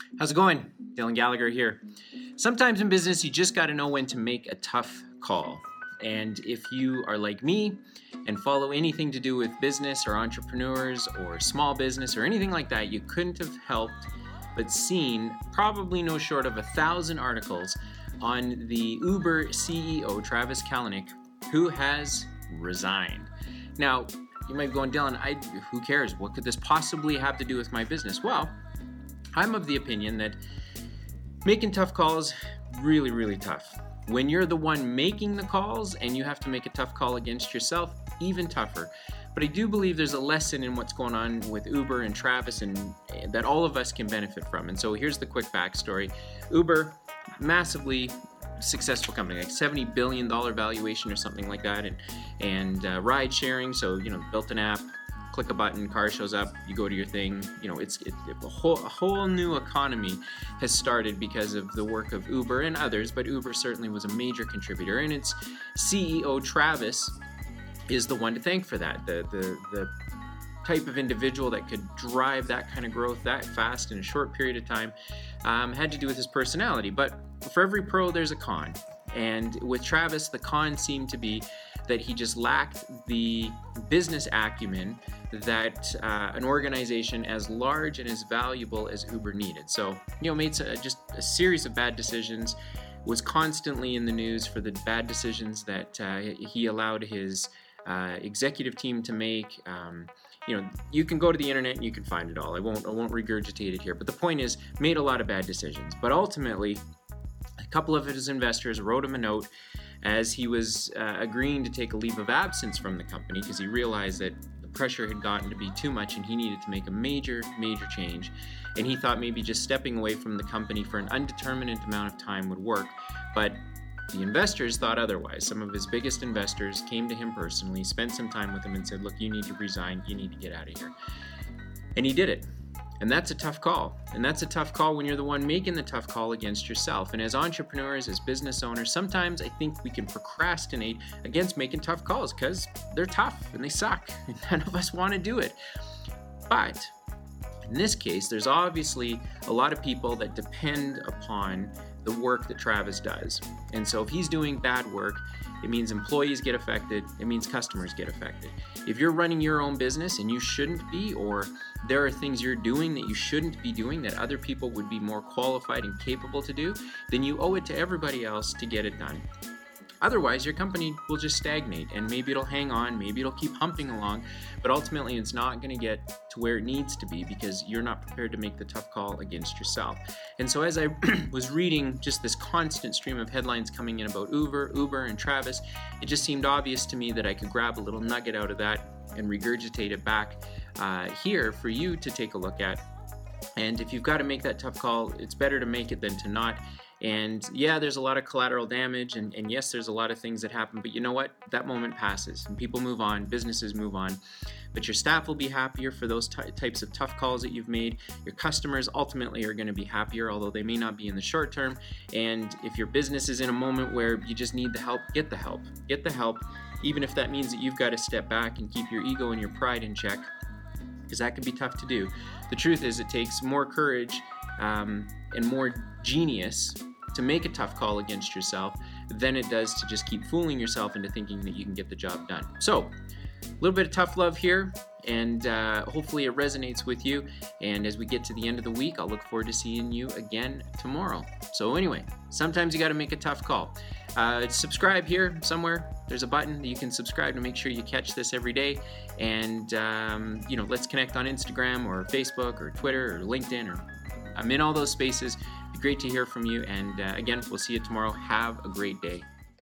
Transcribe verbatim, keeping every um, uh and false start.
How's it going? Dylan Gallagher here. Sometimes in business, you just got to know when to make a tough call. And if you are like me and follow anything to do with business or entrepreneurs or small business or anything like that, you couldn't have helped but seen probably no short of a thousand articles on the Uber C E O, Travis Kalanick, who has resigned. Now, you might be going, Dylan, I, who cares? What could this possibly have to do with my business? Well, I'm of the opinion that making tough calls, really, really tough. When you're the one making the calls and you have to make a tough call against yourself, even tougher. But I do believe there's a lesson in what's going on with Uber and Travis and that all of us can benefit from. And so here's the quick backstory. Uber, massively successful company, like seventy billion dollars valuation or something like that, and and uh, ride sharing. So, you know, built an app, click a button, car shows up, you go to your thing. You know, it's it, it, a, whole, a whole new economy has started because of the work of Uber and others, but Uber certainly was a major contributor, and its C E O, Travis, is the one to thank for that. The, the, the type of individual that could drive that kind of growth that fast in a short period of time um, had to do with his personality. But for every pro, there's a con. And with Travis, the con seemed to be that he just lacked the business acumen that uh, an organization as large and as valuable as Uber needed. So, you know, made a, just a series of bad decisions, was constantly in the news for the bad decisions that uh, he allowed his uh, executive team to make. Um, you know, you can go to the internet and you can find it all. I won't, I won't regurgitate it here. But the point is, made a lot of bad decisions. But ultimately, a couple of his investors wrote him a note as he was uh, agreeing to take a leave of absence from the company because he realized that the pressure had gotten to be too much and he needed to make a major, major change. And he thought maybe just stepping away from the company for an undetermined amount of time would work. But the investors thought otherwise. Some of his biggest investors came to him personally, spent some time with him and said, look, you need to resign, you need to get out of here. And he did it. And that's a tough call. And that's a tough call when you're the one making the tough call against yourself. And as entrepreneurs, as business owners, sometimes I think we can procrastinate against making tough calls because they're tough and they suck. And none of us want to do it. But in this case, there's obviously a lot of people that depend upon the work that Travis does. And so if he's doing bad work, it means employees get affected. It means customers get affected. If you're running your own business and you shouldn't be, or there are things you're doing that you shouldn't be doing that other people would be more qualified and capable to do, then you owe it to everybody else to get it done. Otherwise, your company will just stagnate and maybe it'll hang on, maybe it'll keep humping along, but ultimately it's not going to get to where it needs to be because you're not prepared to make the tough call against yourself. And so as I was reading just this constant stream of headlines coming in about Uber, Uber and Travis, it just seemed obvious to me that I could grab a little nugget out of that and regurgitate it back uh, here for you to take a look at. And if you've got to make that tough call, it's better to make it than to not. And yeah, there's a lot of collateral damage, and, and yes, there's a lot of things that happen, but you know what? That moment passes, and people move on, businesses move on, but your staff will be happier for those ty- types of tough calls that you've made. Your customers ultimately are going to be happier, although they may not be in the short term. And if your business is in a moment where you just need the help, get the help. Get the help, even if that means that you've got to step back and keep your ego and your pride in check, because that can be tough to do. The truth is, it takes more courage um, and more genius to make a tough call against yourself than it does to just keep fooling yourself into thinking that you can get the job done. So, a little bit of tough love here, and uh, hopefully it resonates with you. And as we get to the end of the week, I'll look forward to seeing you again tomorrow. So anyway, sometimes you got to make a tough call. Uh, subscribe here somewhere. There's a button that you can subscribe to make sure you catch this every day. And, um, you know, let's connect on Instagram or Facebook or Twitter or LinkedIn. Or I'm in all those spaces. It'd be great to hear from you. And uh, again, we'll see you tomorrow. Have a great day.